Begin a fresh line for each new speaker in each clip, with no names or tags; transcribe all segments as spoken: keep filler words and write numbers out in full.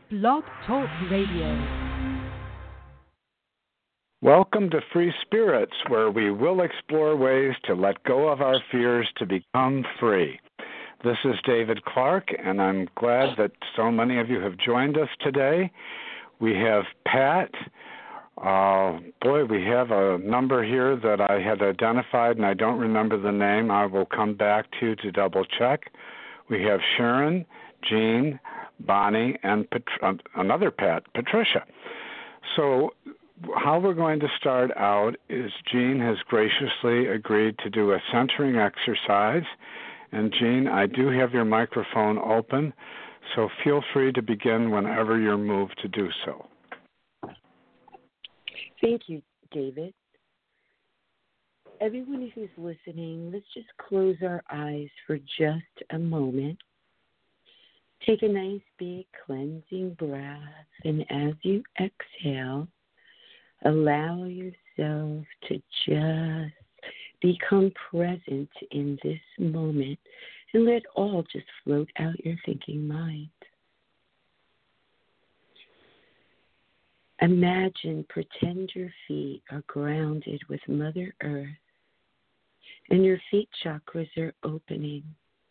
Blog Talk Radio.
Welcome to Free Spirits, where we will explore ways to let go of our fears to become free. This is David Clark, and I'm glad that so many of you have joined us today. We have Pat. Uh, boy, we have a number here that I had identified, and I don't remember the name. I will come back to to double check. We have Sharon, Jean, Bonnie, and Pat- uh, another Pat, Patricia. So how we're going to start out is Jean has graciously agreed to do a centering exercise. And Jean, I do have your microphone open, so feel free to begin whenever you're moved to do so.
Thank you, David. Everyone who's listening, let's just close our eyes for just a moment. Take a nice big cleansing breath, and as you exhale, allow yourself to just become present in this moment and let all just float out your thinking mind. Imagine, pretend your feet are grounded with Mother Earth and your feet chakras are opening.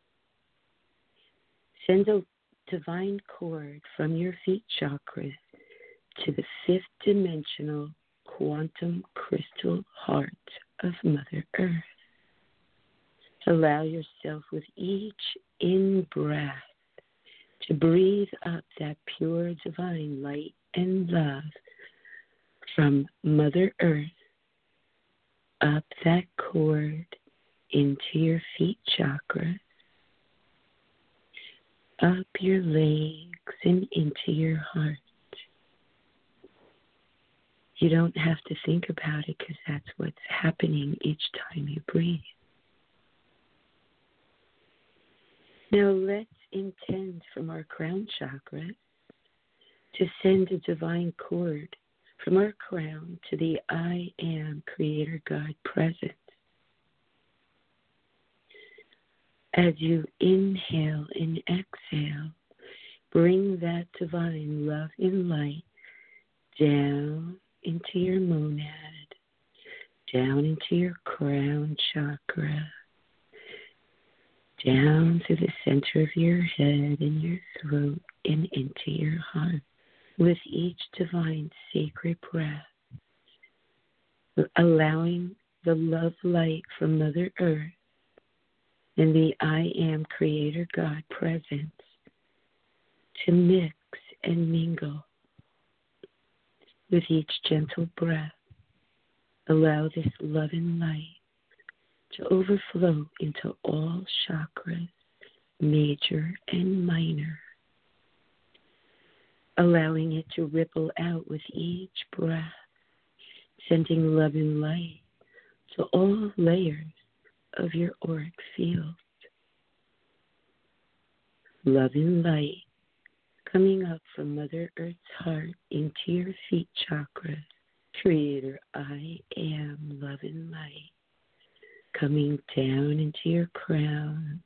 Send a divine cord from your feet chakras to the fifth dimensional quantum crystal heart of Mother Earth. Allow yourself with each in-breath to breathe up that pure divine light and love from Mother Earth up that cord into your feet chakra, up your legs and into your heart. You don't have to think about it because that's what's happening each time you breathe. Now let's intend from our crown chakra to send a divine cord from our crown to the I Am Creator God presence. As you inhale and exhale, bring that divine love and light down into your monad, down into your crown chakra, down to the center of your head and your throat and into your heart. With each divine sacred breath, allowing the love light from Mother Earth and the I Am Creator God presence to mix and mingle. With each gentle breath, allow this love and light to overflow into all chakras, major and minor, allowing it to ripple out with each breath, sending love and light to all layers of your auric field. Love and light coming up from Mother Earth's heart into your feet chakra. Creator, I am love and light. Coming down into your crown,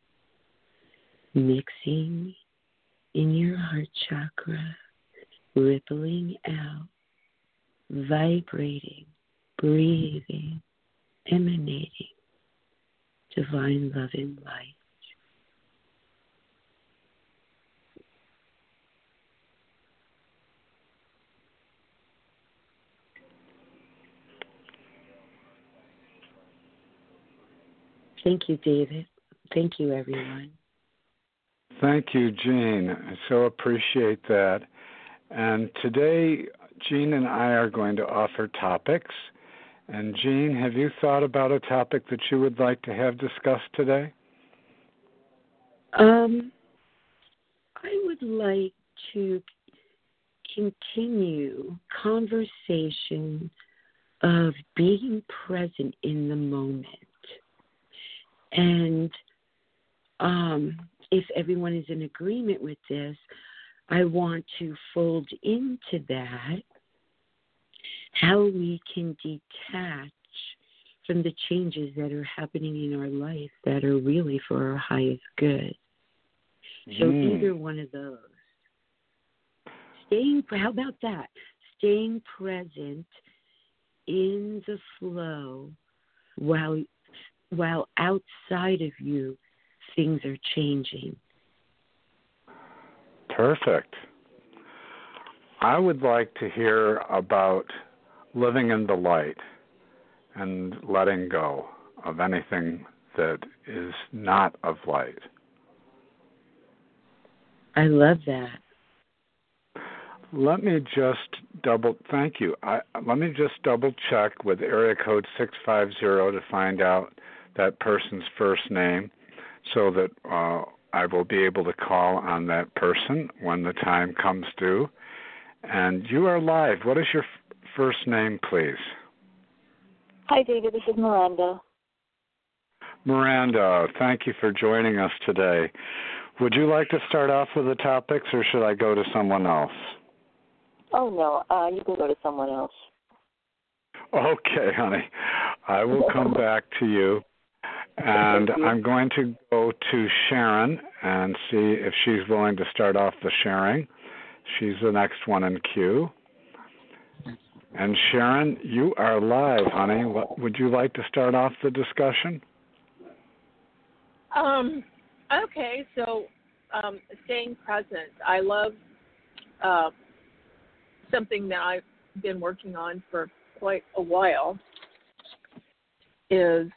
mixing in your heart chakra, rippling out, vibrating, breathing, emanating divine love and light. Thank you, David. Thank you, everyone.
Thank you, Jean. I so appreciate that. And today, Jean and I are going to offer topics. And Jean, have you thought about a topic that you would like to have discussed today?
Um, I would like to continue conversation of being present in the moment. And um, if everyone is in agreement with this, I want to fold into that how we can detach from the changes that are happening in our life that are really for our highest good. So
mm.
either one of those. staying, how about that? Staying present in the flow while while outside of you things are changing.
Perfect. I would like to hear about living in the light and letting go of anything that is not of light.
I love that.
Let me just double, thank you. I, let me just double check with area code six five zero to find out that person's first name so that uh, I will be able to call on that person when the time comes due. And you are live. What is your f- first name, please?
Hi, David. This is Miranda.
Miranda, thank you for joining us today. Would you like to start off with the topics, or should I go to someone else?
Oh, no. Uh, you can go to someone else.
Okay, honey. I will come back to you. And
you.
I'm going to go to Sharon and see if she's willing to start off the sharing. She's the next one in queue. And Sharon, you are live, honey. What, would you like to start off the discussion?
Um. Okay, so um, staying present. I love uh, something that I've been working on for quite a while is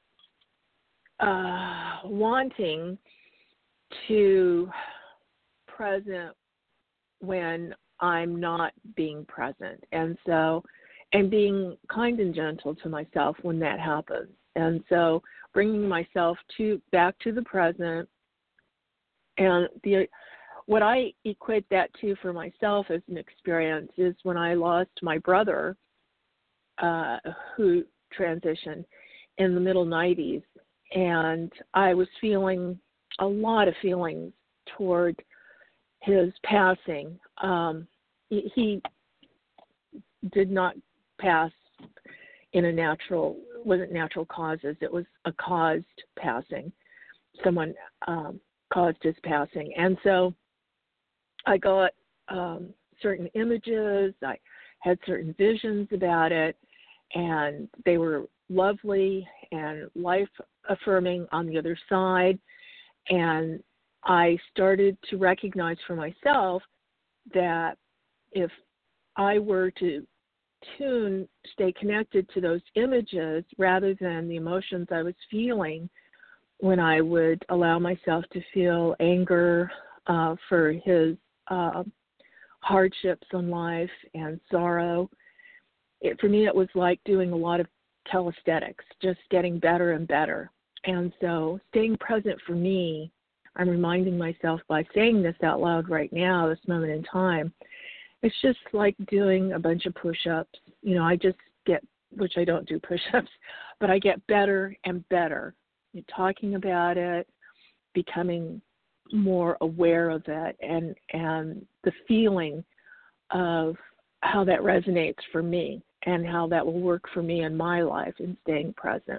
uh, wanting to present when I'm not being present. And so, and being kind and gentle to myself when that happens. And so bringing myself to back to the present. And the what I equate that to for myself as an experience is when I lost my brother, uh, who transitioned in the middle nineties. And I was feeling a lot of feelings toward his passing. Um, he, he did not pass in a natural, wasn't natural causes. It was a caused passing. Someone um, caused his passing. And so I got um, certain images. I had certain visions about it, and they were lovely and life-affirming on the other side. And I started to recognize for myself that if I were to tune, stay connected to those images rather than the emotions I was feeling when I would allow myself to feel anger uh, for his uh, hardships in life and sorrow, it, for me it was like doing a lot of calisthenics, just getting better and better. And so staying present for me, I'm reminding myself by saying this out loud right now, this moment in time, it's just like doing a bunch of push-ups. You know, I just get, which I don't do push-ups, but I get better and better. You're talking about it, becoming more aware of it, and, and the feeling of how that resonates for me and how that will work for me in my life in staying present.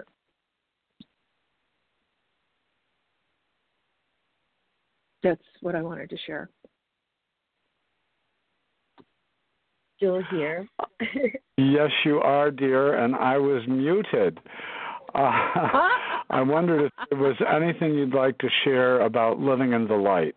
That's what I wanted to share.
Still here?
Yes, you are, dear, and I was muted. Uh, I wondered if there was anything you'd like to share about living in the light.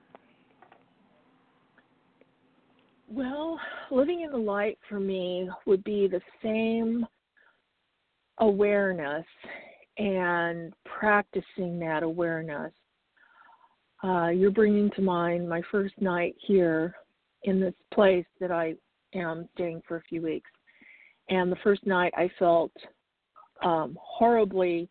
Well, living in the light for me would be the same awareness and practicing that awareness. Uh, you're bringing to mind my first night here in this place that I am staying for a few weeks. And the first night I felt um, horribly,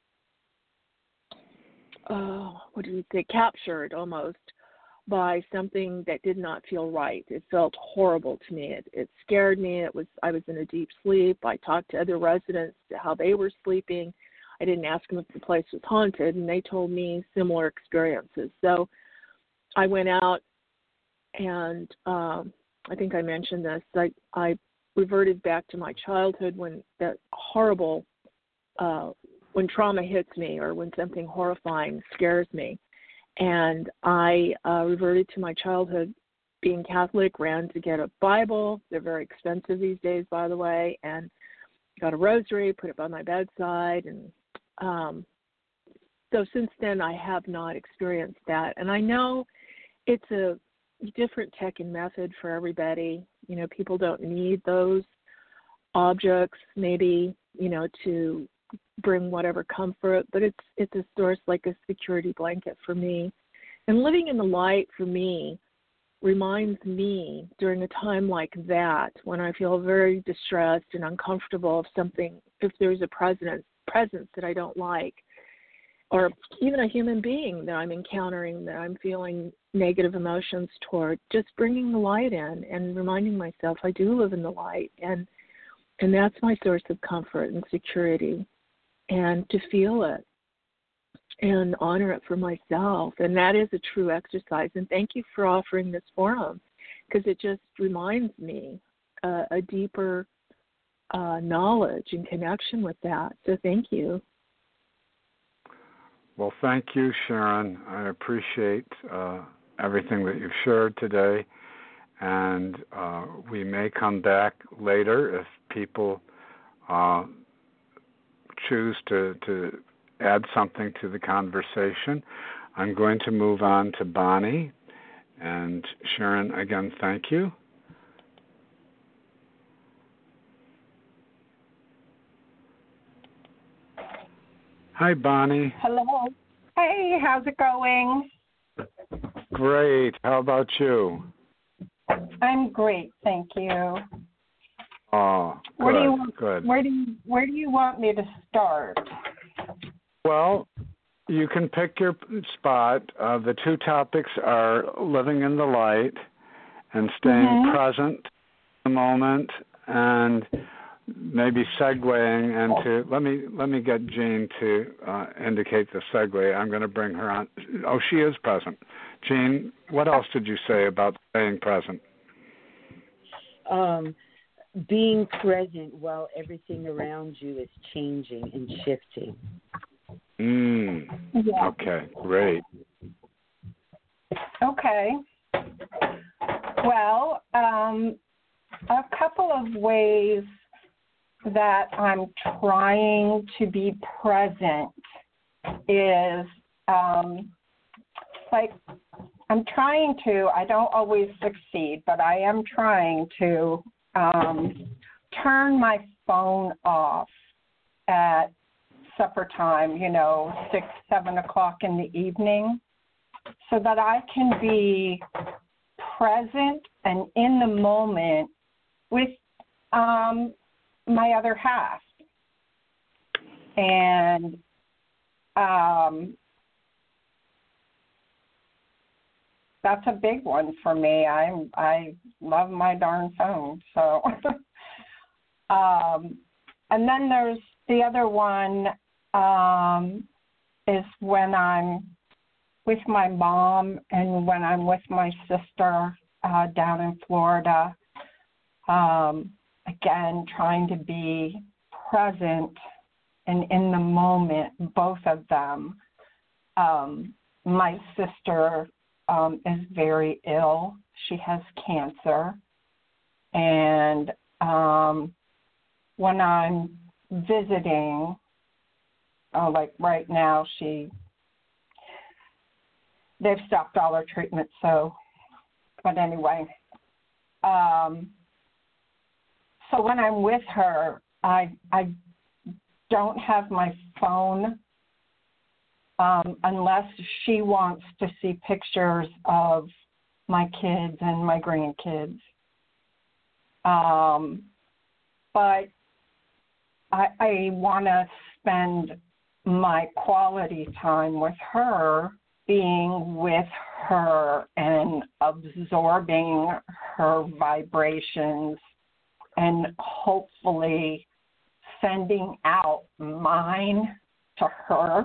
uh, what do you say, captured almost by something that did not feel right. It felt horrible to me. It, it scared me. It was I was in a deep sleep. I talked to other residents how they were sleeping. I didn't ask them if the place was haunted, and they told me similar experiences. So I went out, and um, I think I mentioned this. I, I reverted back to my childhood when that horrible, uh, when trauma hits me or when something horrifying scares me. And I uh, reverted to my childhood being Catholic, ran to get a Bible. They're very expensive these days, by the way, and got a rosary, put it by my bedside. And um, so since then, I have not experienced that. And I know it's a different tech and method for everybody. You know, people don't need those objects, maybe, you know, to bring whatever comfort, but it's it's a source like a security blanket for me. And living in the light for me reminds me during a time like that, when I feel very distressed and uncomfortable of something, if there's a presence presence that I don't like, or even a human being that I'm encountering that I'm feeling negative emotions toward, just bringing the light in and reminding myself I do live in the light, and and that's my source of comfort and security, and to feel it and honor it for myself. And that is a true exercise. And thank you for offering this forum, because it just reminds me uh, a deeper uh, knowledge and connection with that. So thank you.
Well, thank you, Sharon. I appreciate uh, everything that you've shared today. And uh, we may come back later if people uh, choose to, to add something to the conversation. I'm going to move on to Bonnie. And Sharon, again, thank you. Hi, Bonnie.
Hello. Hey, how's it going?
Great. How about you?
I'm great, thank you.
Oh, good,
where do you,
good.
Where do you, where do you want me to start?
Well, you can pick your spot. Uh, the two topics are living in the light and staying
mm-hmm.
present in the moment, and maybe segueing into. Let me let me get Jean to uh, indicate the segue. I'm going to bring her on. Oh, she is present. Jean, what else did you say about staying present?
Um, being present while everything around you is changing and shifting.
Mm.
Yeah.
Okay, great.
Okay. Well, um, a couple of ways that I'm trying to be present is um, like I'm trying to, I don't always succeed, but I am trying to um, turn my phone off at supper time, you know, six, seven o'clock in the evening, so that I can be present and in the moment with um, my other half. And um, that's a big one for me. I I love my darn phone. So, um, and then there's the other one um, is when I'm with my mom and when I'm with my sister uh, down in Florida. Um, again, trying to be present and in the moment, both of them. Um, my sister um, is very ill. She has cancer. And um, when I'm visiting, uh, like right now, she they've stopped all her treatment. So, but anyway, um, so when I'm with her, I I don't have my phone um, unless she wants to see pictures of my kids and my grandkids. Um, but I, I want to spend my quality time with her, being with her and absorbing her vibrations and hopefully sending out mine to her.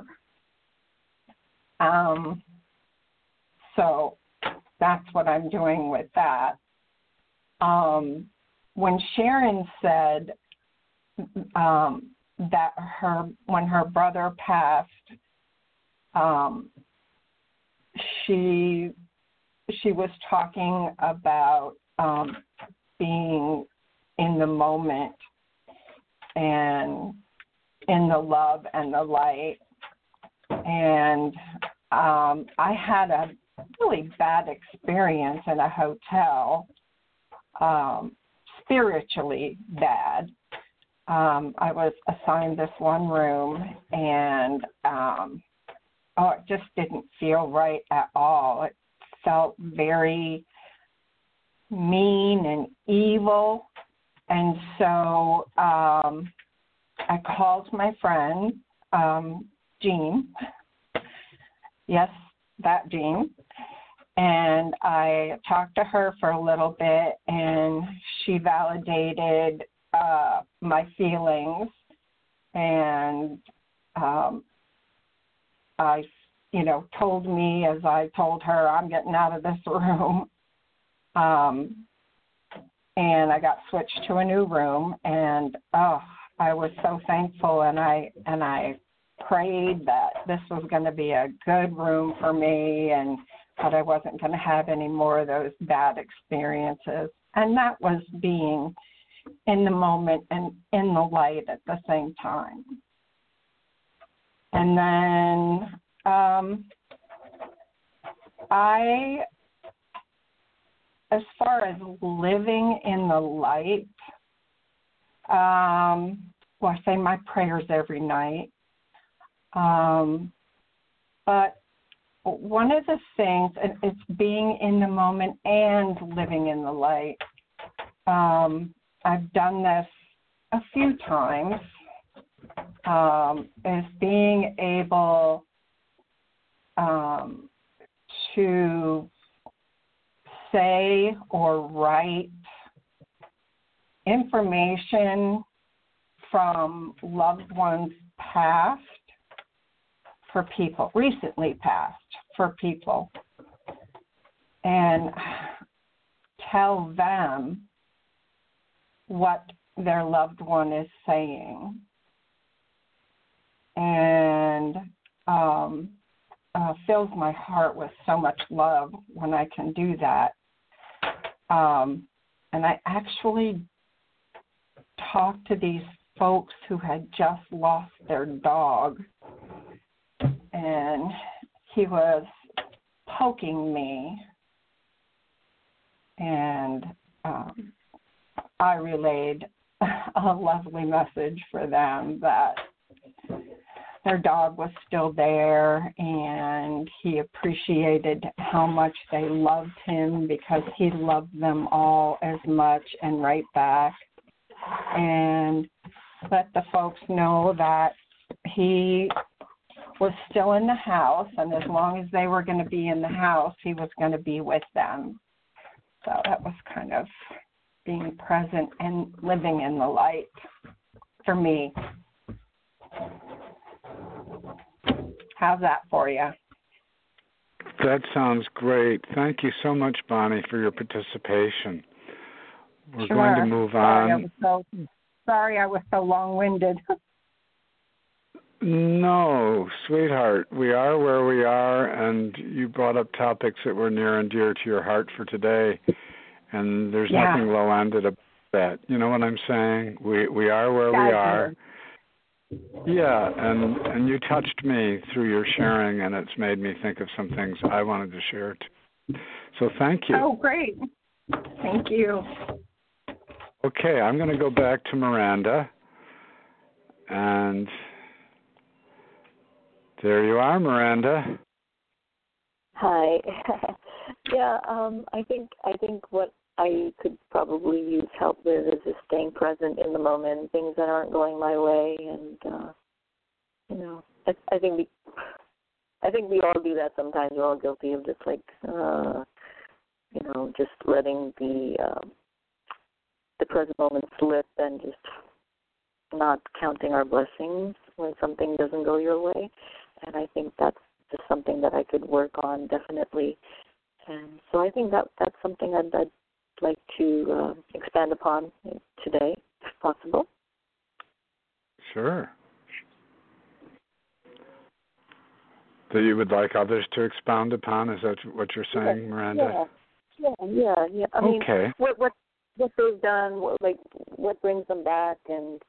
Um, so that's what I'm doing with that. Um, when Sharon said um, that her when her brother passed, um, she she was talking about um, being in the moment and in the love and the light. And um, I had a really bad experience in a hotel, um, spiritually bad. Um, I was assigned this one room, and um, oh, it just didn't feel right at all. It felt very mean and evil. And so um, I called my friend, um, Jean. Yes, that Jean. And I talked to her for a little bit, and she validated uh, my feelings. And um, I, you know, told me, as I told her, I'm getting out of this room. Um, and I got switched to a new room, and oh, I was so thankful, and I and I prayed that this was going to be a good room for me, and that I wasn't going to have any more of those bad experiences. And that was being in the moment and in the light at the same time. And then um, I, as far as living in the light, um, well, I say my prayers every night. Um, but one of the things, and it's being in the moment and living in the light. Um, I've done this a few times, um, is being able um, to say or write information from loved ones past for people, recently passed for people, and tell them what their loved one is saying. And um, uh, fills my heart with so much love when I can do that. Um, and I actually talked to these folks who had just lost their dog, and he was poking me, and um, I relayed a lovely message for them that their dog was still there, and he appreciated how much they loved him because he loved them all as much and right back. And let the folks know that he was still in the house, and as long as they were going to be in the house, he was going to be with them. So that was kind of being present and living in the light for me. How's that for you?
That sounds great. Thank you so much, Bonnie, for your participation. We're
sure.
going to move
sorry,
on.
I was so, sorry I was so long-winded.
No, sweetheart, we are where we are, and you brought up topics that were near and dear to your heart for today, and there's
yeah.
nothing low-ended about that. You know what I'm saying? We we are where
I
we
do.
are. Yeah, and, and you touched me through your sharing, and it's made me think of some things I wanted to share too. So thank you.
Oh, great. Thank you.
Okay, I'm going to go back to Miranda, and there you are, Miranda.
Hi. yeah, um, I think I think what I could probably use help with is just staying present in the moment, things that aren't going my way, and uh, you know, I, I think we, I think we all do that sometimes. We're all guilty of just like, uh, you know, just letting the uh, the present moment slip and just not counting our blessings when something doesn't go your way. And I think that's just something that I could work on definitely. And so I think that that's something I'd, I'd like to uh, expand upon today, if possible.
Sure. that you would like others to expound upon? Is that what you're saying,
yeah,
Miranda?
Yeah, yeah, yeah. yeah. I mean,
okay.
what what what they've done, what, like what brings them back, and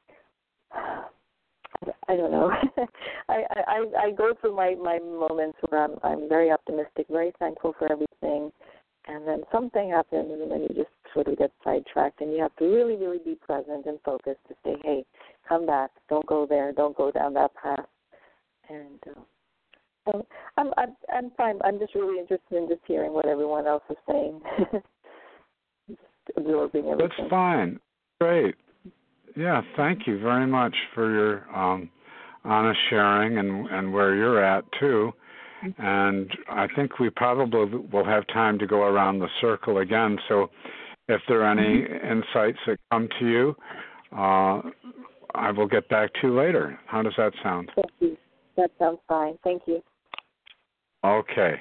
I don't know. I, I I go through my, my moments where I'm I'm very optimistic, very thankful for everything, and then something happens, and then you just sort of get sidetracked, and you have to really, really be present and focused to say, hey, come back, don't go there, don't go down that path, and uh, so I'm I'm I'm fine. I'm just really interested in just hearing what everyone else is saying, just absorbing everything.
That's fine. Great. Yeah, thank you very much for your um, honest sharing and, and where you're at, too. And I think we probably will have time to go around the circle again. So if there are any insights that come to you, uh, I will get back to you later. How does that sound?
Thank you. That sounds fine. Thank you.
Okay.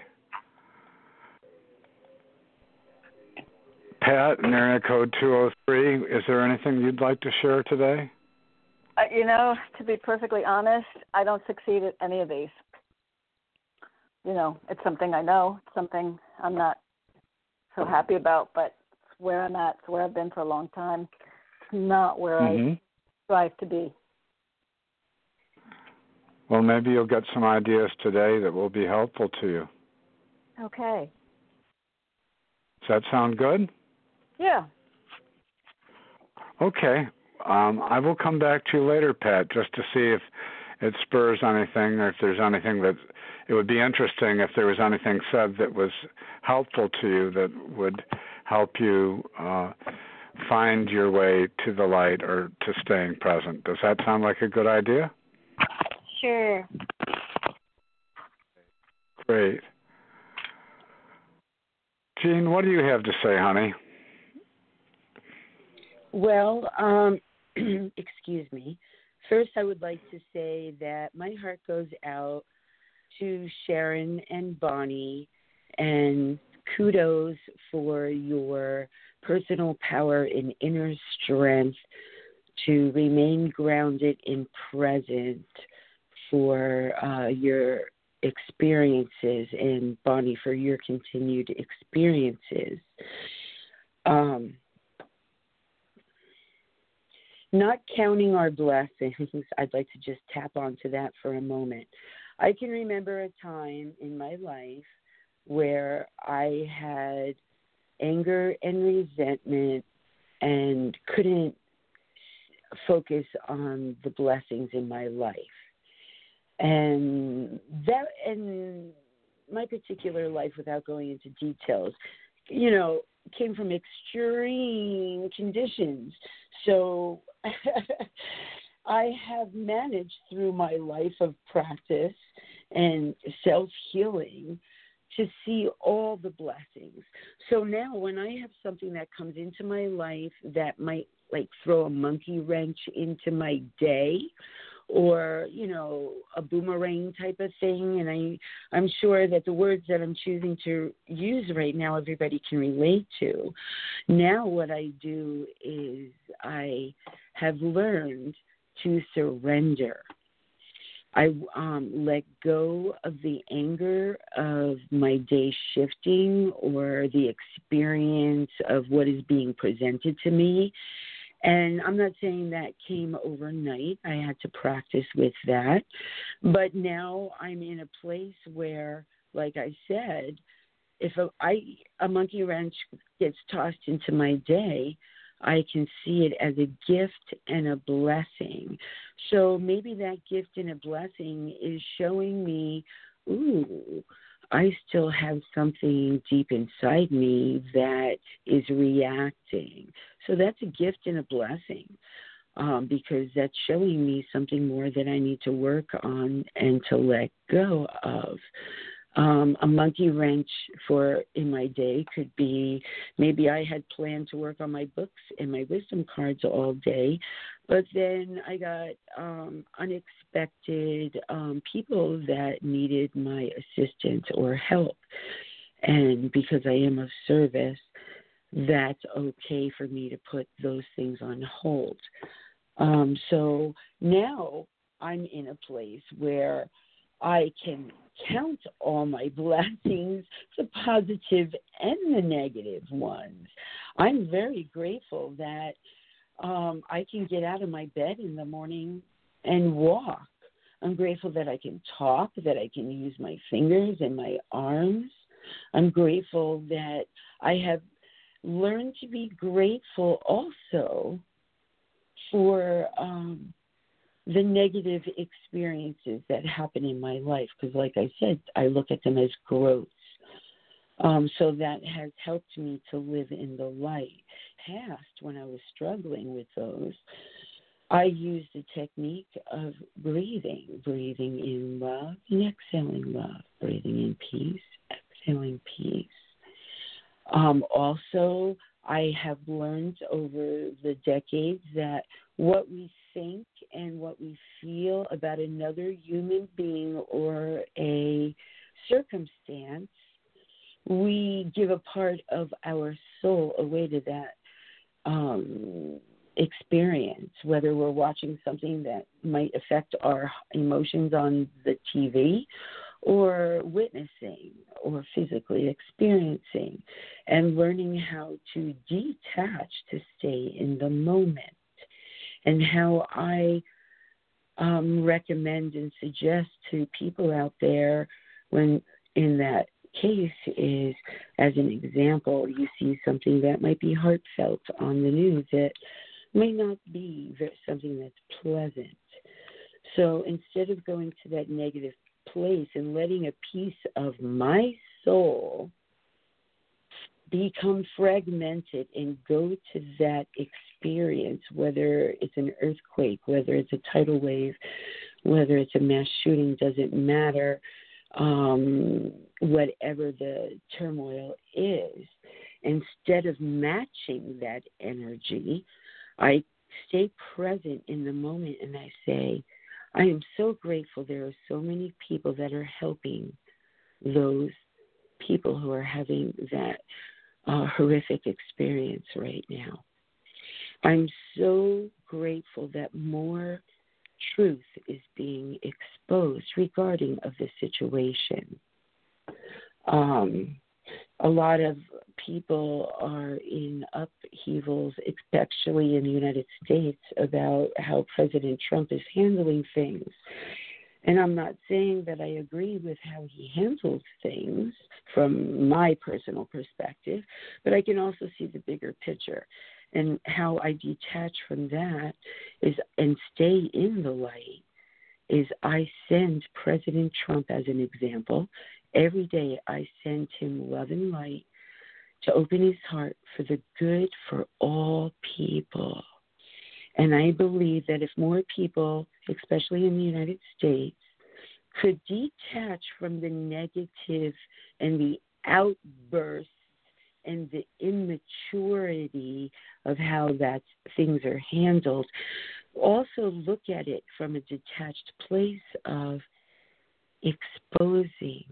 Pat, in area code two oh three, is there anything you'd like to share today?
Uh, you know, to be perfectly honest, I don't succeed at any of these. You know, it's something I know, it's something I'm not so happy about, but it's where I'm at, it's where I've been for a long time. It's not where mm-hmm. I strive to be.
Well, maybe you'll get some ideas today that will be helpful to you.
Okay.
Does that sound good?
Yeah.
Okay. Um, I will come back to you later, Pat, just to see if it spurs anything or if there's anything that it would be interesting if there was anything said that was helpful to you that would help you uh, find your way to the light or to staying present. Does that sound like a good idea?
Sure.
Great. Jean, what do you have to say, honey?
Well, um, excuse me. First, I would like to say that my heart goes out to Sharon and Bonnie, and kudos for your personal power and inner strength to remain grounded and present for uh, your experiences, and Bonnie, for your continued experiences. Um, not counting our blessings, I'd like to just tap onto that for a moment. I can remember a time in my life where I had anger and resentment and couldn't focus on the blessings in my life. And that, and my particular life, without going into details, you know, came from extreme conditions. So I have managed through my life of practice and self-healing to see all the blessings. So now when I have something that comes into my life that might like throw a monkey wrench into my day, or, you know, a boomerang type of thing, and I, I'm sure that the words that I'm choosing to use right now everybody can relate to. Now what I do is I have learned to surrender. I um, let go of the anger of my day shifting or the experience of what is being presented to me. And I'm not saying that came overnight. I had to practice with that. But now I'm in a place where, like I said, if a, I, a monkey wrench gets tossed into my day, I can see it as a gift and a blessing. So maybe that gift and a blessing is showing me, ooh, I still have something deep inside me that is reacting. So that's a gift and a blessing, um, because that's showing me something more that I need to work on and to let go of. Um, a monkey wrench for in my day could be maybe I had planned to work on my books and my wisdom cards all day, but then I got um, unexpected um, people that needed my assistance or help. And because I am of service, that's okay for me to put those things on hold. Um, so now I'm in a place where I can count all my blessings, the positive and the negative ones. I'm very grateful that um, I can get out of my bed in the morning and walk. I'm grateful that I can talk, that I can use my fingers and my arms. I'm grateful that I have learned to be grateful also for um, the negative experiences that happen in my life, because like I said, I look at them as growth. Um, so that has helped me to live in the light. Past, when I was struggling with those, I used the technique of breathing, breathing in love and exhaling love, breathing in peace, exhaling peace. Um, also, I have learned over the decades that what we think and what we feel about another human being or a circumstance, we give a part of our soul away to that um, experience, whether we're watching something that might affect our emotions on the T V or witnessing or physically experiencing, and learning how to detach to stay in the moment. And how I um, recommend and suggest to people out there when in that case is, as an example, you see something that might be heartfelt on the news that may not be something that's pleasant. So instead of going to that negative place and letting a piece of my soul become fragmented and go to that experience, whether it's an earthquake, whether it's a tidal wave, whether it's a mass shooting, doesn't matter, um, whatever the turmoil is. Instead of matching that energy, I stay present in the moment and I say, I am so grateful there are so many people that are helping those people who are having that uh, horrific experience right now. I'm so grateful that more truth is being exposed regarding of the situation. Um, a lot of people are in upheavals, especially in the United States, about how President Trump is handling things. And I'm not saying that I agree with how he handles things from my personal perspective, but I can also see the bigger picture. And how I detach from that is and stay in the light is I send President Trump as an example. Every day I send him love and light to open his heart for the good for all people. And I believe that if more people, especially in the United States, could detach from the negative and the outbursts and the immaturity of how that things are handled, also look at it from a detached place of exposing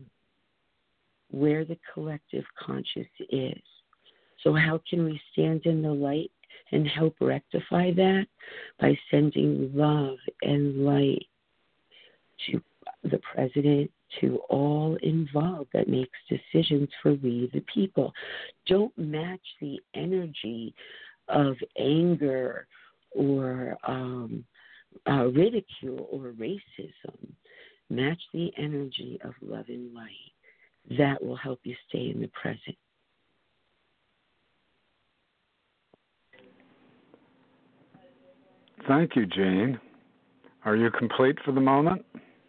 where the collective conscious is. So how can we stand in the light and help rectify that? By sending love and light to the president, to all involved that makes decisions for we the people. Don't match the energy of anger or um, uh, ridicule or racism. Match the energy of love and light. That will help you stay in the present.
Thank you, Jean. Are you complete for the moment?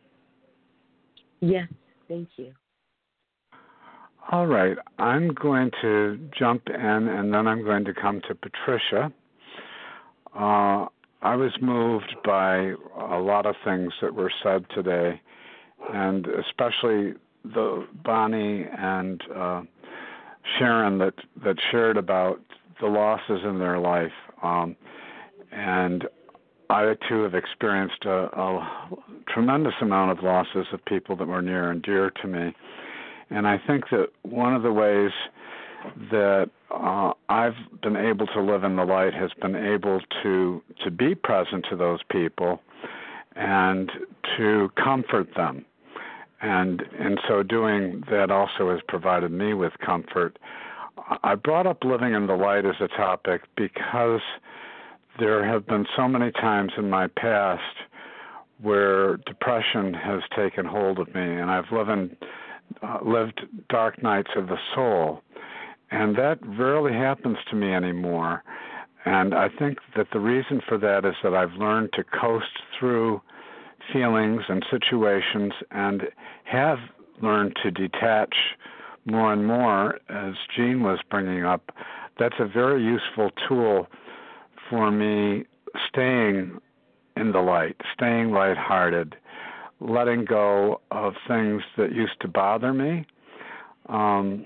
Yes, thank you.
All right. I'm going to jump in, and then I'm going to come to Patricia. Uh, I was moved by a lot of things that were said today, and especially the Bonnie and uh, Sharon that, that shared about the losses in their life. Um, and I, too, have experienced a, a tremendous amount of losses of people that were near and dear to me. And I think that one of the ways that uh, I've been able to live in the light has been able to, to be present to those people and to comfort them. And in so doing, that also has provided me with comfort. I brought up living in the light as a topic because there have been so many times in my past where depression has taken hold of me, and I've lived, in, uh, lived dark nights of the soul, and that rarely happens to me anymore. And I think that the reason for that is that I've learned to coast through feelings and situations and have learned to detach more and more, as Jean was bringing up. That's a very useful tool for me staying in the light, staying lighthearted, letting go of things that used to bother me. Um,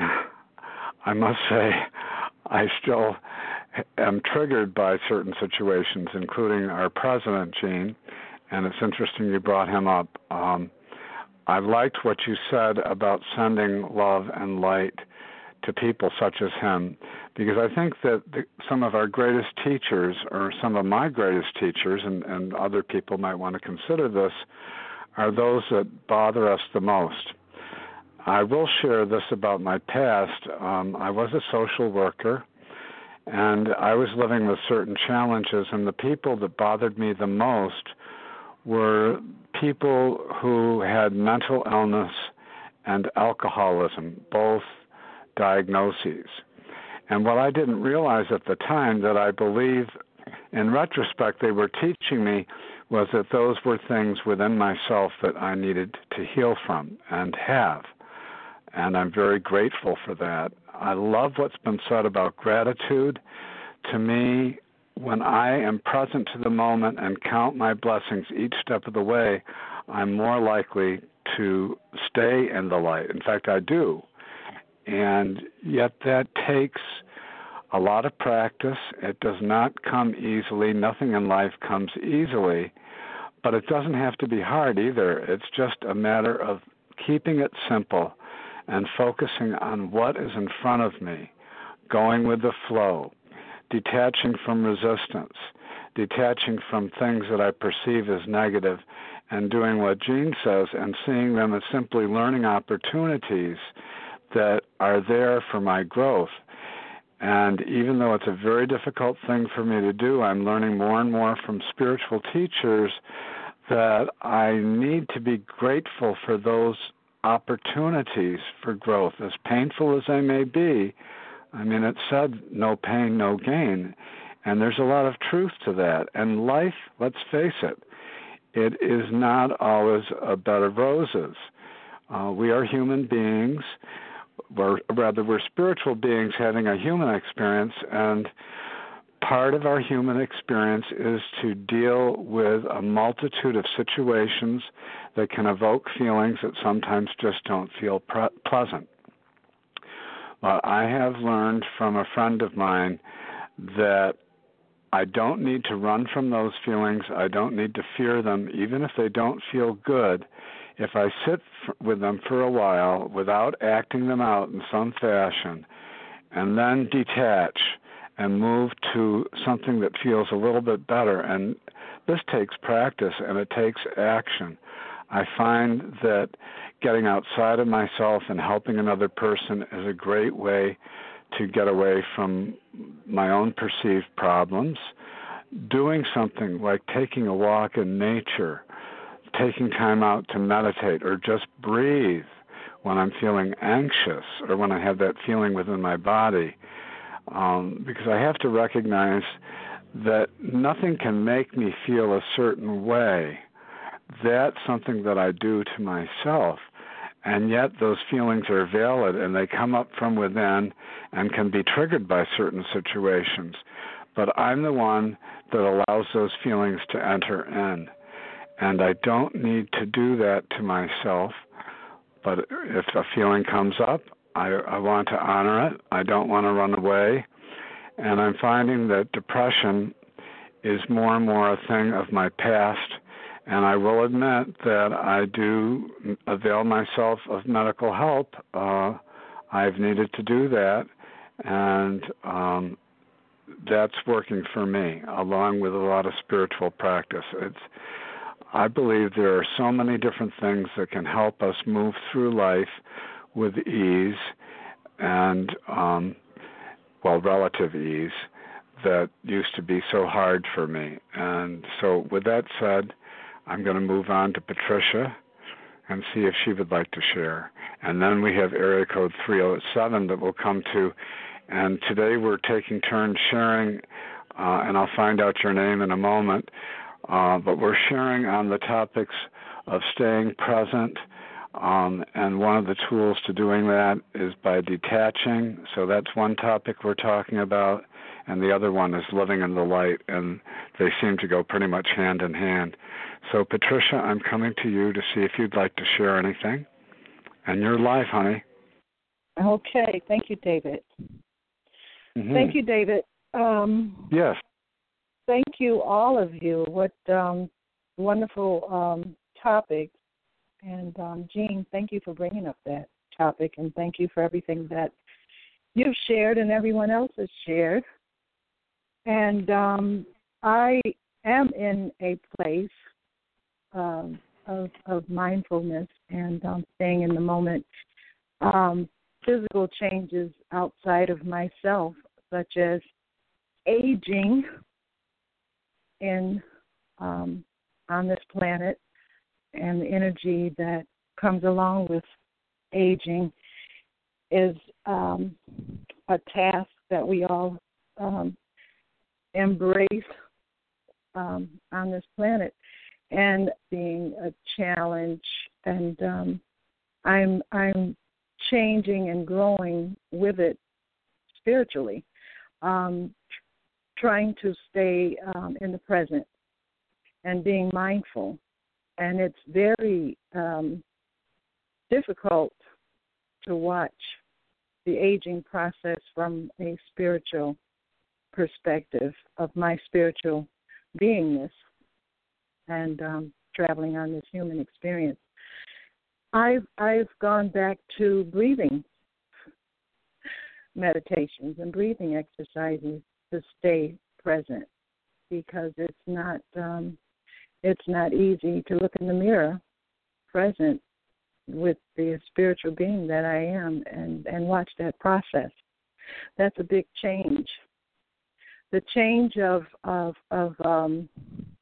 I must say, I still am triggered by certain situations, including our president, Gene, and it's interesting you brought him up. Um, I liked what you said about sending love and light to people such as him, because I think that the, some of our greatest teachers, or some of my greatest teachers, and, and other people might want to consider this, are those that bother us the most. I will share this about my past. Um, I was a social worker, and I was living with certain challenges, and the people that bothered me the most were people who had mental illness and alcoholism, both diagnoses. And what I didn't realize at the time, that I believe in retrospect they were teaching me, was that those were things within myself that I needed to heal from and have. And I'm very grateful for that. I love what's been said about gratitude. To me, when I am present to the moment and count my blessings each step of the way, I'm more likely to stay in the light. In fact, I do. And yet that takes a lot of practice. It does not come easily. Nothing in life comes easily. But it doesn't have to be hard either. It's just a matter of keeping it simple and focusing on what is in front of me, going with the flow, detaching from resistance, detaching from things that I perceive as negative, and doing what Jean says and seeing them as simply learning opportunities that are there for my growth. And even though it's a very difficult thing for me to do, I'm learning more and more from spiritual teachers that I need to be grateful for those opportunities for growth, as painful as they may be. I mean, it said no pain, no gain, and there's a lot of truth to that. And life, let's face it, it is not always a bed of roses. Uh, we are human beings. We're, rather, we're spiritual beings having a human experience, and part of our human experience is to deal with a multitude of situations that can evoke feelings that sometimes just don't feel pre- pleasant. But I have learned from a friend of mine that I don't need to run from those feelings. I don't need to fear them, even if they don't feel good. If I sit f- with them for a while without acting them out in some fashion, and then detach and move to something that feels a little bit better, and this takes practice and it takes action. I find that getting outside of myself and helping another person is a great way to get away from my own perceived problems. Doing something like taking a walk in nature, taking time out to meditate, or just breathe when I'm feeling anxious or when I have that feeling within my body. Um, because I have to recognize that nothing can make me feel a certain way. That's something that I do to myself. And yet those feelings are valid, and they come up from within and can be triggered by certain situations. But I'm the one that allows those feelings to enter in. And I don't need to do that to myself. But if a feeling comes up, I, I want to honor it. I don't want to run away. And I'm finding that depression is more and more a thing of my past. And I will admit that I do avail myself of medical help. Uh, I've needed to do that. And um, that's working for me, along with a lot of spiritual practice. It's I believe there are so many different things that can help us move through life with ease and, um, well, relative ease that used to be so hard for me. And so with that said, I'm going to move on to Patricia and see if she would like to share. And then we have area code three oh seven that we'll come to. And today we're taking turns sharing, uh, and I'll find out your name in a moment. Uh, but we're sharing on the topics of staying present, um, and one of the tools to doing that is by detaching. So that's one topic we're talking about, and the other one is living in the light, and they seem to go pretty much hand in hand. So, Patricia, I'm coming to you to see if you'd like to share anything. And you're live, honey.
Okay. Thank you, David.
Mm-hmm.
Thank you, David. Um,
yes.
Thank you, all of you. What um, wonderful um, topic. And, um, Jean, thank you for bringing up that topic, and thank you for everything that you've shared and everyone else has shared. And um, I am in a place um, of, of mindfulness and um, staying in the moment. Um, physical changes outside of myself, such as aging in um, on this planet, and the energy that comes along with aging is um, a task that we all um, embrace um, on this planet, and being a challenge. And um, I'm I'm changing and growing with it spiritually, um, trying to stay um, in the present and being mindful. And it's very um, difficult to watch the aging process from a spiritual perspective of my spiritual beingness and um, traveling on this human experience. I've I've gone back to breathing meditations and breathing exercises to stay present, because it's not um, it's not easy to look in the mirror present with the spiritual being that I am and, and watch that process. That's a big change. The change of of, of um,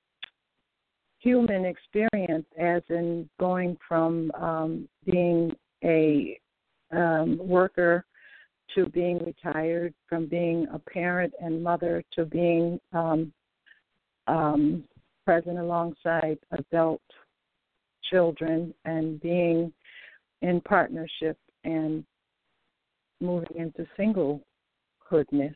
human experience, as in going from um, being a um, worker to being retired, from being a parent and mother to being um, um, present alongside adult children, and being in partnership and moving into singlehoodness,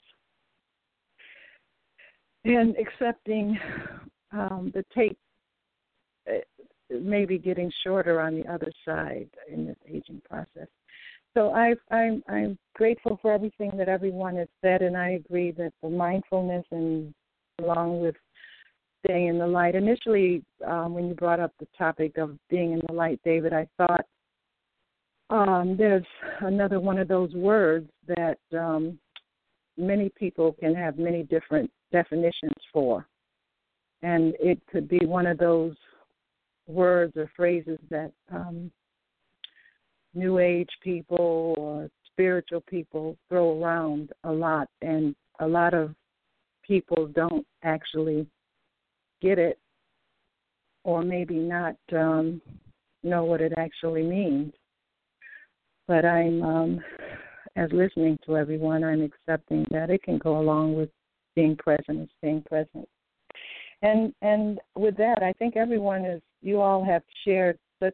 and accepting um, the tape uh, maybe getting shorter on the other side in this aging process. So I've, I'm, I'm grateful for everything that everyone has said, and I agree that the mindfulness, and along with staying in the light. Initially, um, when you brought up the topic of being in the light, David, I thought um, there's another one of those words that um, many people can have many different definitions for. And it could be one of those words or phrases that um, New Age people or spiritual people throw around a lot, and a lot of people don't actually get it, or maybe not um, know what it actually means. But I'm, um, as listening to everyone, I'm accepting that it can go along with being present and staying present. And and with that, I think everyone is, you all have shared such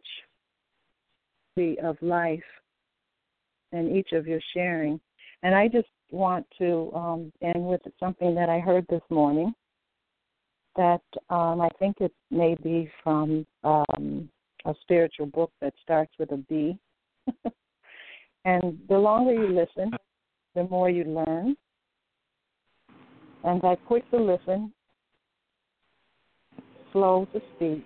of life and each of your sharing. And I just want to um, end with something that I heard this morning, that um, I think it may be from um, a spiritual book that starts with a B. And the longer you listen, the more you learn. And by quick to listen, slow to speak.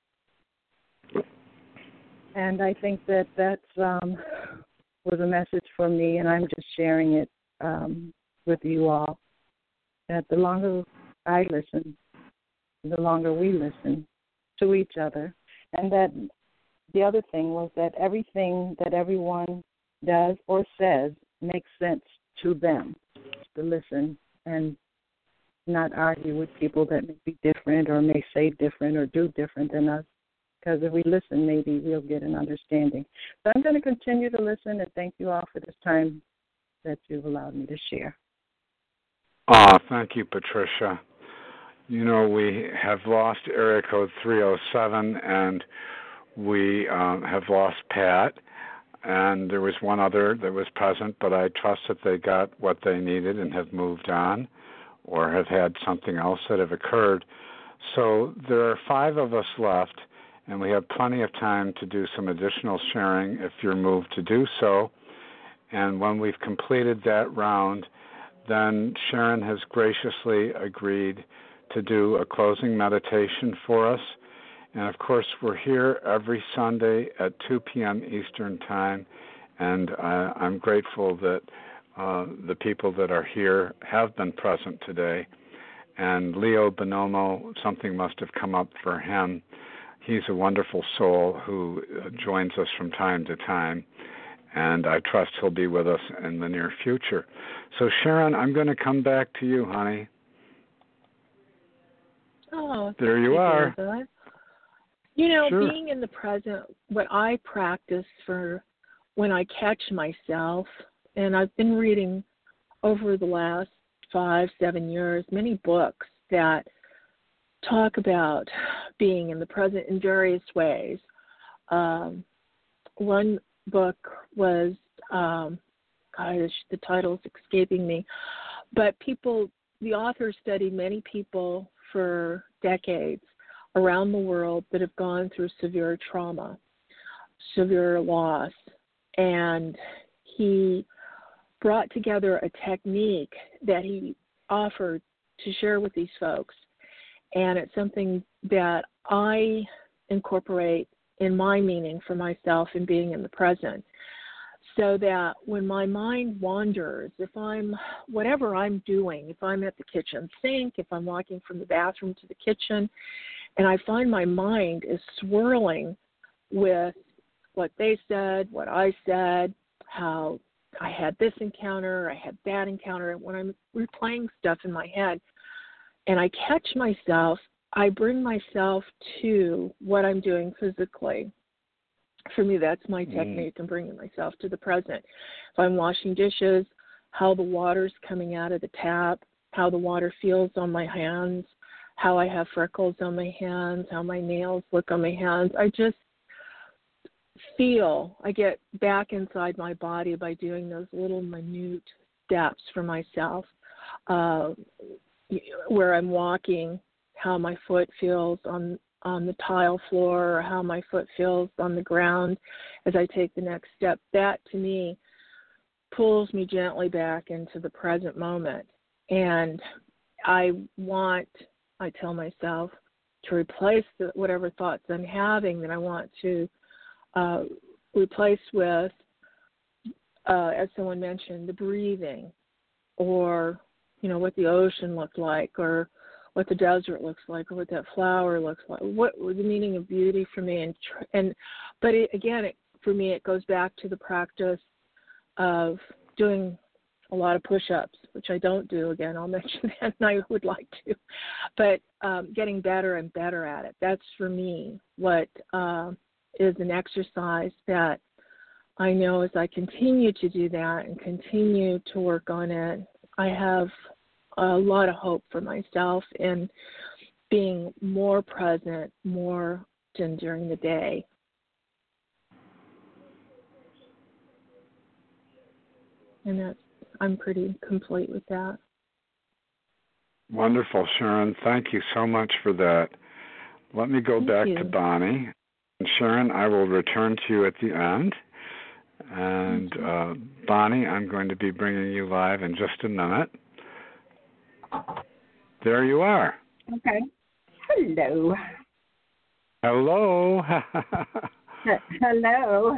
And I think that that's um, was a message for me, and I'm just sharing it um, with you all, that the longer I listen, the longer we listen,
to each other. And that the other thing was that everything that everyone does or says makes sense to them, to listen and not argue with people that may be different or may say different or do different than us. Because if we listen, maybe we'll get an understanding. So I'm going to continue to listen, and thank you all for this time that you've allowed me to share.
Oh, thank you, Patricia. You know, we have lost area code three oh seven, and we um, have lost Pat, and there was one other that was present, but I trust that they got what they needed and have moved on or have had something else that have occurred. So there are five of us left, and we have plenty of time to do some additional sharing if you're moved to do so. And when we've completed that round, then Sharon has graciously agreed to do a closing meditation for us. And, of course, we're here every Sunday at two p.m. Eastern Time, and uh, I'm grateful that uh, the people that are here have been present today. And Leo Bonomo, something must have come up for him. He's a wonderful soul who joins us from time to time, and I trust he'll be with us in the near future. So, Sharon, I'm going to come back to you, honey.
Oh,
there you are.
David. You know,
sure.
Being in the present, what I practice for when I catch myself, and I've been reading over the last five, seven years, many books that talk about being in the present in various ways. Um, one book was, um, gosh, the title's escaping me, but people, the author studied many people for decades around the world that have gone through severe trauma, severe loss, and he brought together a technique that he offered to share with these folks, and it's something that I incorporate in my meaning for myself in being in the present, so that when my mind wanders, if I'm, whatever I'm doing, if I'm at the kitchen sink, if I'm walking from the bathroom to the kitchen, and I find my mind is swirling with what they said, what I said, how I had this encounter, I had that encounter, and when I'm replaying stuff in my head, and I catch myself, I bring myself to what I'm doing physically. For me, that's my
mm.
technique in bringing myself to the present. If I'm washing dishes, how the water's coming out of the tap, how the water feels on my hands, how I have freckles on my hands, how my nails look on my hands. I just feel, I get back inside my body by doing those little minute steps for myself, uh, where I'm walking, how my foot feels on on the tile floor, or how my foot feels on the ground as I take the next step. That, to me, pulls me gently back into the present moment. And I want, I tell myself, to replace the, whatever thoughts I'm having that I want to uh, replace with, uh, as someone mentioned, the breathing, or, you know, what the ocean looked like, or what the desert looks like, or what that flower looks like, what was the meaning of beauty for me. And, and but it, again, it, for me, it goes back to the practice of doing a lot of push-ups, which I don't do. Again, I'll mention that, and I would like to. But um, getting better and better at it. That's, for me, what uh, is an exercise that I know as I continue to do that and continue to work on it, I have a lot of hope for myself in being more present, more often during the day. And that's, I'm pretty complete with that.
Wonderful, Sharon. Thank you so much for that. Let me go
Thank
back
you.
to Bonnie. And Sharon, I will return to you at the end. And uh, Bonnie, I'm going to be bringing you live in just a minute. There you are.
Okay. Hello.
Hello.
Hello.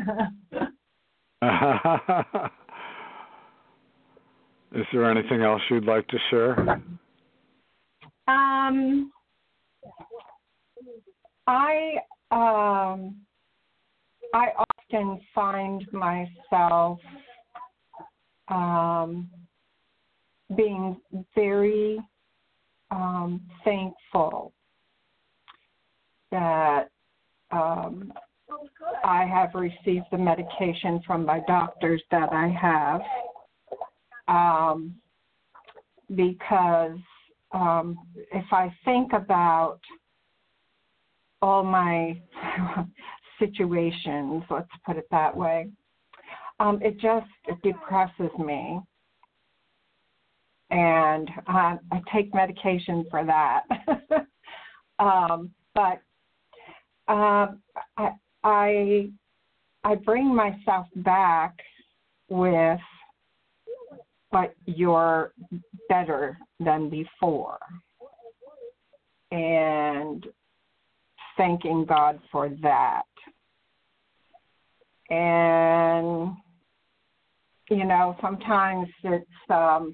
Is there anything else you'd like to share?
Um, I um, I often find myself um, being very um, thankful that um, I have received the medication from my doctors that I have, um, because um, if I think about all my situations, let's put it that way, um, it just it depresses me. And uh, I take medication for that. um, but uh, I, I I bring myself back with, but you're better than before, and thanking God for that. And you know, sometimes it's um,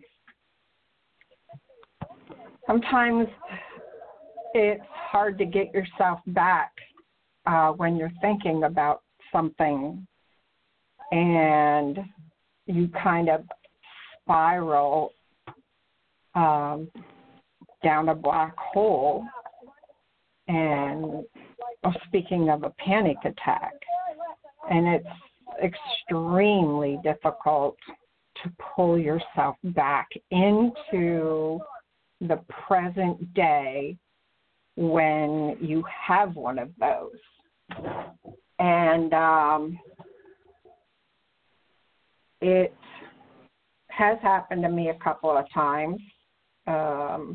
sometimes it's hard to get yourself back uh, when you're thinking about something, and you kind of spiral um, down a black hole. And oh, speaking of a panic attack, and it's extremely difficult to pull yourself back into the present day when you have one of those. And um, it has happened to me a couple of times. Um,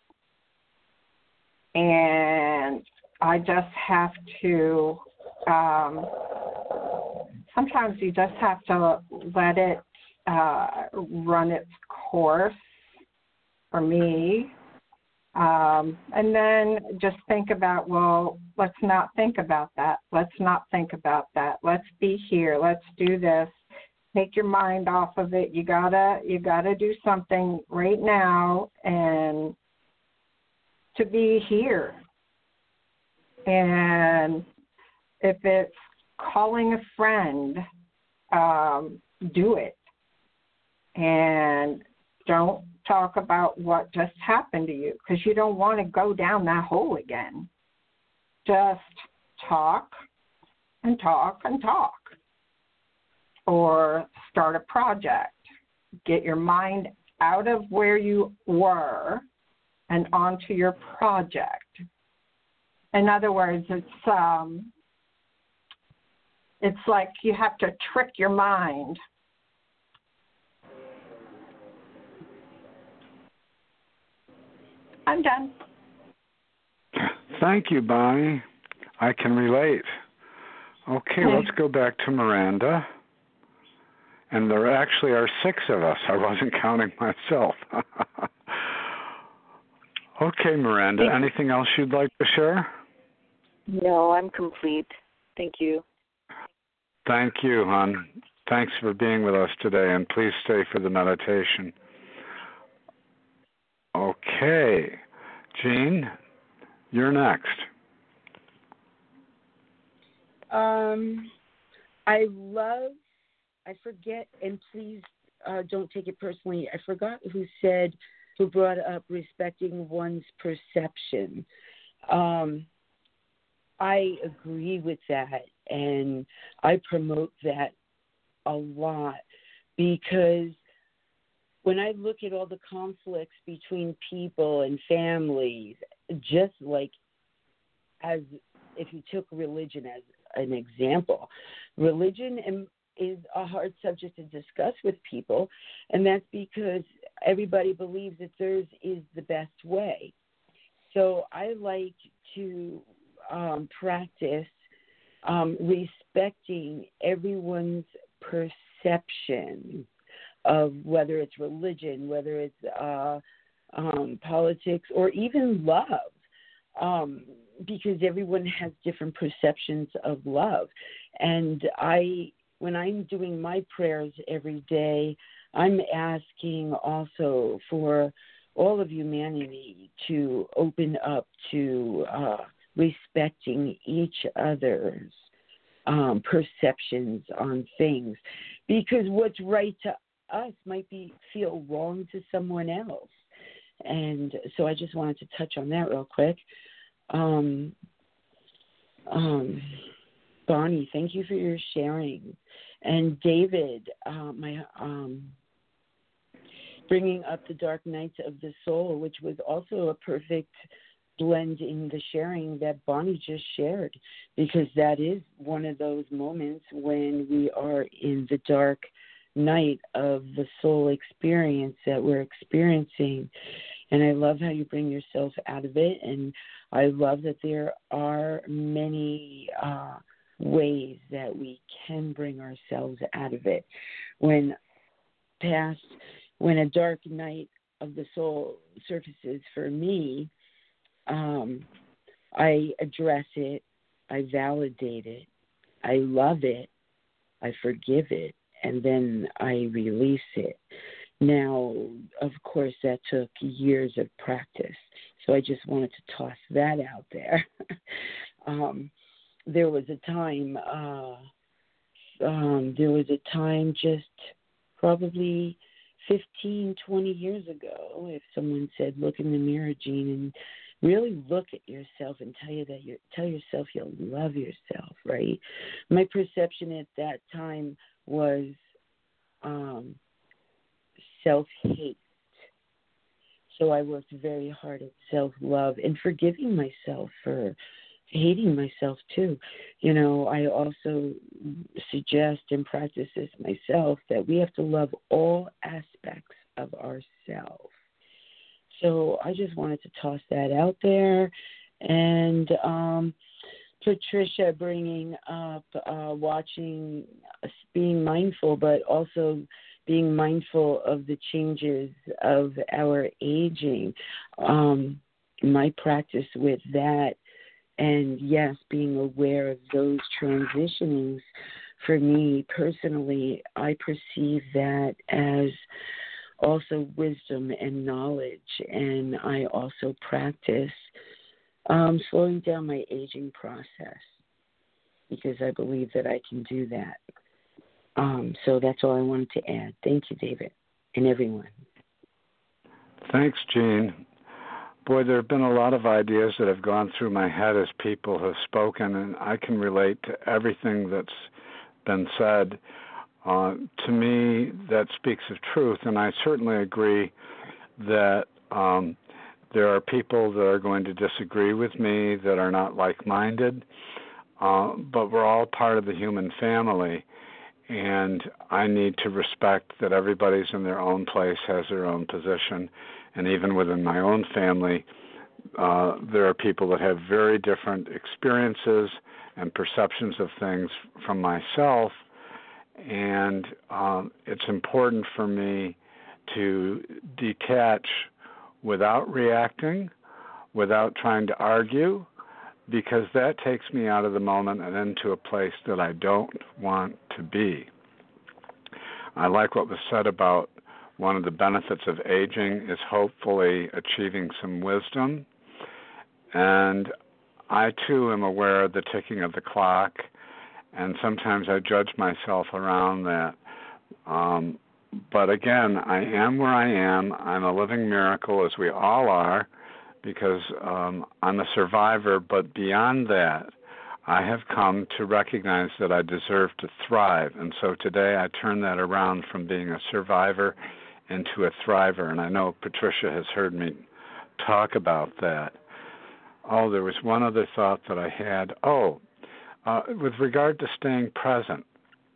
and I just have to, um, sometimes you just have to let it uh, run its course for me. Um, and then just think about, well, let's not think about that. Let's not think about that. Let's be here. Let's do this. Take your mind off of it. You gotta, you gotta do something right now, and to be here. And if it's calling a friend, um, do it. And don't talk about what just happened to you, because you don't want to go down that hole again. Just talk and talk and talk. Or start a project. Get your mind out of where you were and onto your project. In other words, it's um, it's like you have to trick your mind. I'm done.
Thank you, Bonnie. I can relate. Okay, let's go back to Miranda. And there actually are six of us. I wasn't counting myself. Okay, Miranda, anything else you'd like to share?
No, I'm complete. Thank you.
Thank you, hon. Thanks for being with us today, and please stay for the meditation. Okay. Jean, you're next.
Um, I love, I forget, and please uh, don't take it personally, I forgot who said, who brought up respecting one's perception. Um, I agree with that, and I promote that a lot, because when I look at all the conflicts between people and families, just like as if you took religion as an example, religion is a hard subject to discuss with people, and that's because everybody believes that theirs is the best way. So I like to um, practice um, respecting everyone's perception of whether it's religion, whether it's uh, um, politics, or even love, um, because everyone has different perceptions of love. And I, when I'm doing my prayers every day, I'm asking also for all of humanity to open up to uh, respecting each other's um, perceptions on things, because what's right to us might be feel wrong to someone else. And so I just wanted to touch on that real quick. Um, um, Bonnie, thank you for your sharing. And David, uh, my um, bringing up the dark nights of the soul, which was also a perfect blend in the sharing that Bonnie just shared, because that is one of those moments when we are in the dark night of the soul experience that we're experiencing. And I love how you bring yourself out of it, and I love that there are many uh, ways that we can bring ourselves out of it. When past, when a dark night of the soul surfaces for me, um, I address it, I validate it, I love it, I forgive it, and then I release it. Now, of course, that took years of practice, so I just wanted to toss that out there. um, there was a time, uh, um, there was a time just probably fifteen, twenty years ago, if someone said, look in the mirror, Jean, and really look at yourself and tell you that you tell yourself you'll love yourself, right? My perception at that time was um, self-hate. So I worked very hard at self-love and forgiving myself for hating myself too. You know, I also suggest and practice this myself that we have to love all aspects of ourselves. So I just wanted to toss that out there. And um, Patricia bringing up uh, watching, uh, being mindful, but also being mindful of the changes of our aging. Um, my practice with that, and yes, being aware of those transitionings, for me personally, I perceive that as also wisdom and knowledge, and I also practice um, slowing down my aging process, because I believe that I can do that. Um, so that's all I wanted to add. Thank you, David, and everyone.
Thanks, Jean. Boy, there have been a lot of ideas that have gone through my head as people have spoken, and I can relate to everything that's been said. Uh, to me, that speaks of truth, and I certainly agree that um, there are people that are going to disagree with me, that are not like-minded, uh, but we're all part of the human family, and I need to respect that everybody's in their own place, has their own position, and even within my own family, uh, there are people that have very different experiences and perceptions of things from myself. And um, it's important for me to detach without reacting, without trying to argue, because that takes me out of the moment and into a place that I don't want to be. I like what was said about one of the benefits of aging is hopefully achieving some wisdom. And I, too, am aware of the ticking of the clock, and sometimes I judge myself around that. Um, but again, I am where I am. I'm a living miracle, as we all are, because um, I'm a survivor. But beyond that, I have come to recognize that I deserve to thrive. And so today I turn that around from being a survivor into a thriver. And I know Patricia has heard me talk about that. Oh, there was one other thought that I had. Oh, Uh, with regard to staying present,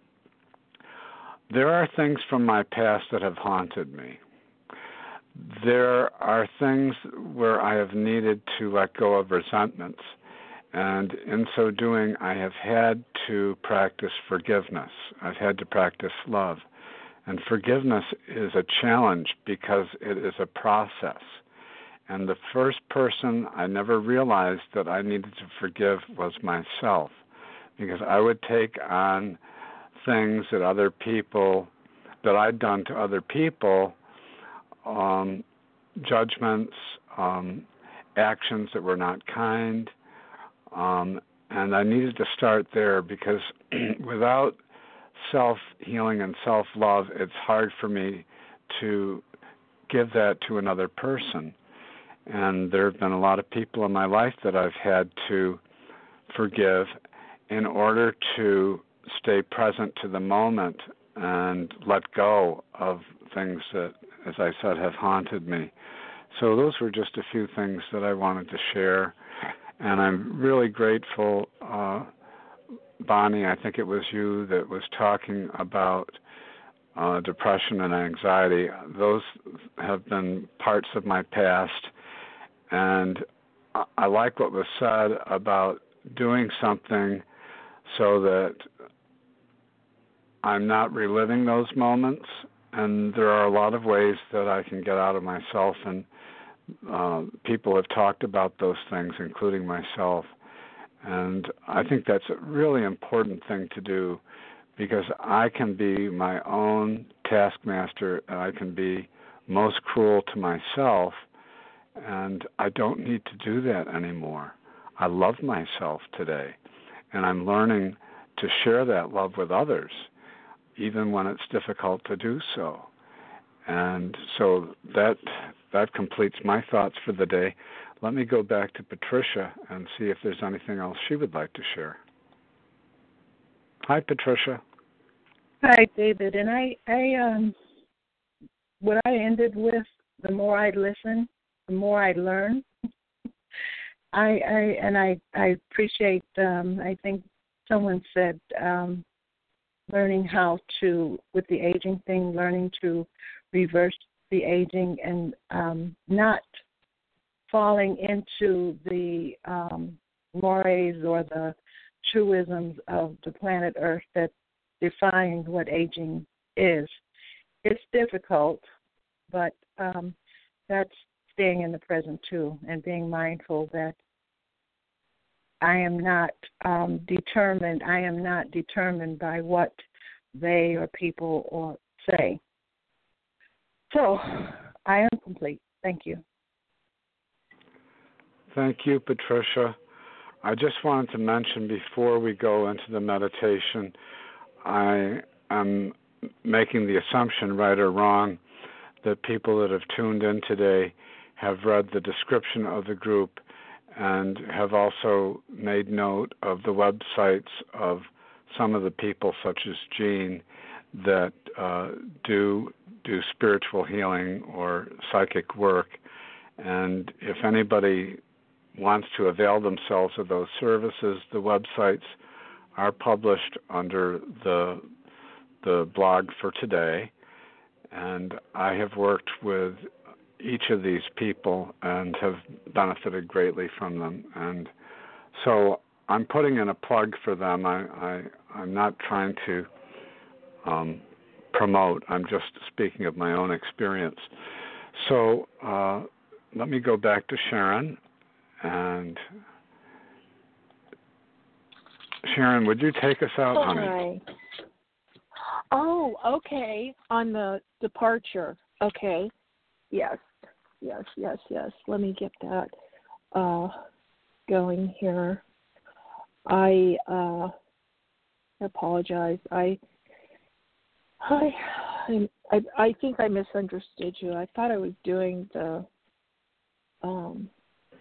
there are things from my past that have haunted me. There are things where I have needed to let go of resentments, and in so doing, I have had to practice forgiveness. I've had to practice love. And forgiveness is a challenge because it is a process. And the first person I never realized that I needed to forgive was myself, because I would take on things that other people, that I'd done to other people, um, judgments, um, actions that were not kind, Um, and I needed to start there because without self-healing and self-love, it's hard for me to give that to another person. And there have been a lot of people in my life that I've had to forgive in order to stay present to the moment and let go of things that, as I said, have haunted me. So those were just a few things that I wanted to share. And I'm really grateful, uh, Bonnie, I think it was you that was talking about uh, depression and anxiety. Those have been parts of my past. And I, I like what was said about doing something so that I'm not reliving those moments. And there are a lot of ways that I can get out of myself, and uh, people have talked about those things, including myself. And I think that's a really important thing to do, because I can be my own taskmaster, and I can be most cruel to myself, and I don't need to do that anymore. I love myself today, and I'm learning to share that love with others, even when it's difficult to do so. And so that that completes my thoughts for the day. Let me go back to Patricia and see if there's anything else she would like to share. Hi, Patricia.
Hi, David. And I, I um, what I ended with, the more I listen, the more I learn. I, I and I, I appreciate. Um, I think someone said um, learning how to, with the aging thing, learning to reverse the aging and um, not falling into the um, mores or the truisms of the planet Earth that define what aging is. It's difficult, but um, that's staying in the present too, and being mindful that I am not um, determined. I am not determined by what they or people or say. So I am complete. Thank you.
Thank you, Patricia. I just wanted to mention before we go into the meditation, I am making the assumption, right or wrong, that people that have tuned in today have read the description of the group and have also made note of the websites of some of the people, such as Jean, that uh, do do spiritual healing or psychic work. And if anybody wants to avail themselves of those services, the websites are published under the the blog for today. And I have worked with each of these people and have benefited greatly from them. And so I'm putting in a plug for them. I, I, I'm not trying to um, promote. I'm just speaking of my own experience. So uh, let me go back to Sharon. And Sharon, would you take us out, honey?
Hi. Oh, okay. On the departure. Okay. Yes. Yes, yes, yes. Let me get that uh, going here. I uh, apologize. I, I, I, I think I misunderstood you. I thought I was doing the, um,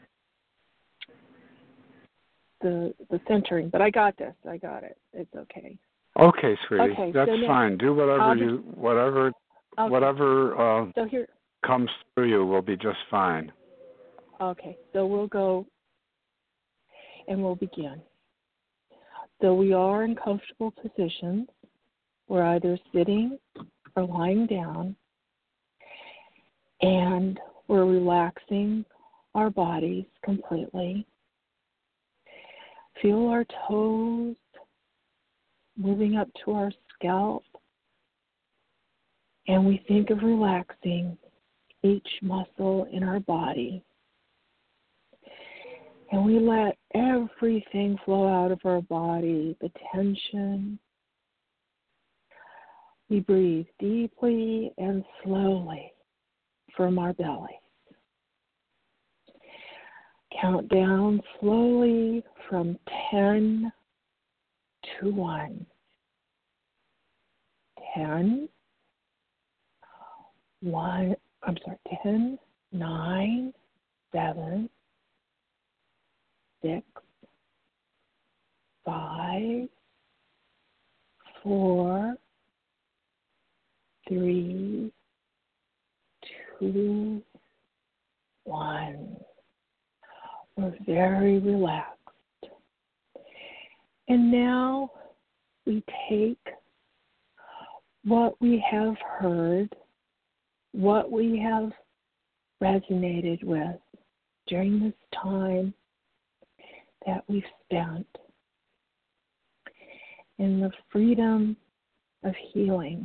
the the centering, but I got this. I got it. It's okay.
Okay, sweetie.
Okay,
That's
so
fine. Do whatever
just,
you, whatever,
okay.
whatever uh,
so here.
comes through you will be just fine.
Okay, so we'll go and we'll begin. So we are in comfortable positions. We're either sitting or lying down, and we're relaxing our bodies completely. Feel our toes moving up to our scalp, and we think of relaxing each muscle in our body. And we let everything flow out of our body, the tension. We breathe deeply and slowly from our belly. count down slowly from ten to one. Ten, one, I'm sorry, ten, nine, seven, six, five, four, three, two, one. We're very relaxed. And now we take what we have heard, what we have resonated with during this time that we've spent in the freedom of healing.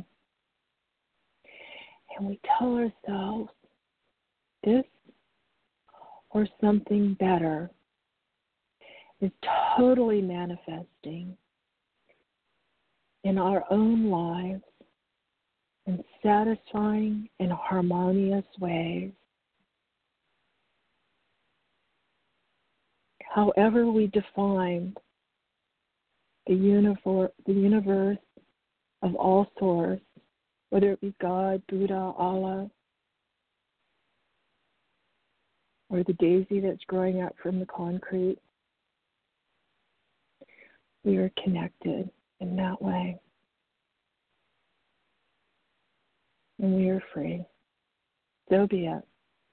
And we tell ourselves this or something better is totally manifesting in our own lives in satisfying and harmonious ways. However we define the universe, the universe of all source, whether it be God, Buddha, Allah, or the daisy that's growing up from the concrete, we are connected in that way. And we are free. So be it.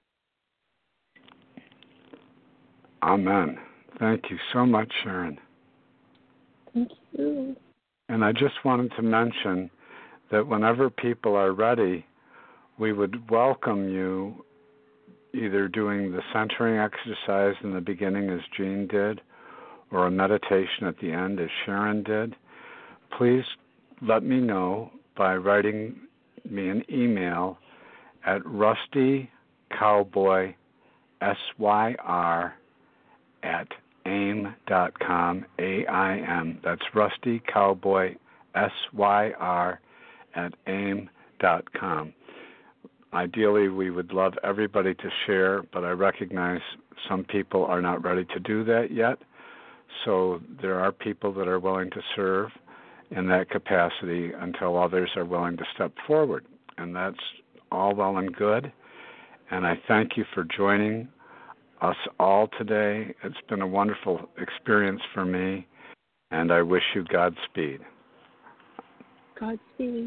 Amen. Thank you so much, Sharon.
Thank you.
And I just wanted to mention that whenever people are ready, we would welcome you either doing the centering exercise in the beginning as Jean did, or a meditation at the end as Sharon did. Please let me know by writing me an email at rustycowboy, S Y R, at aim dot com, A I M. That's rustycowboy, S Y R, at aim dot com. Ideally, we would love everybody to share, but I recognize some people are not ready to do that yet. So there are people that are willing to serve in that capacity until others are willing to step forward. And that's all well and good. And I thank you for joining us all today. It's been a wonderful experience for me, and I wish you Godspeed.
Godspeed.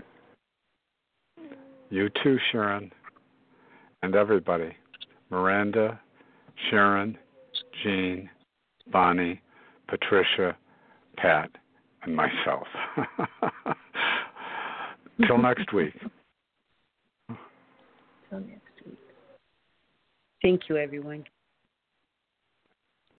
You too, Sharon, and everybody. Miranda, Sharon, Jean, Bonnie, Patricia, Pat, and myself. Till next week.
Till next week.
Thank you, everyone.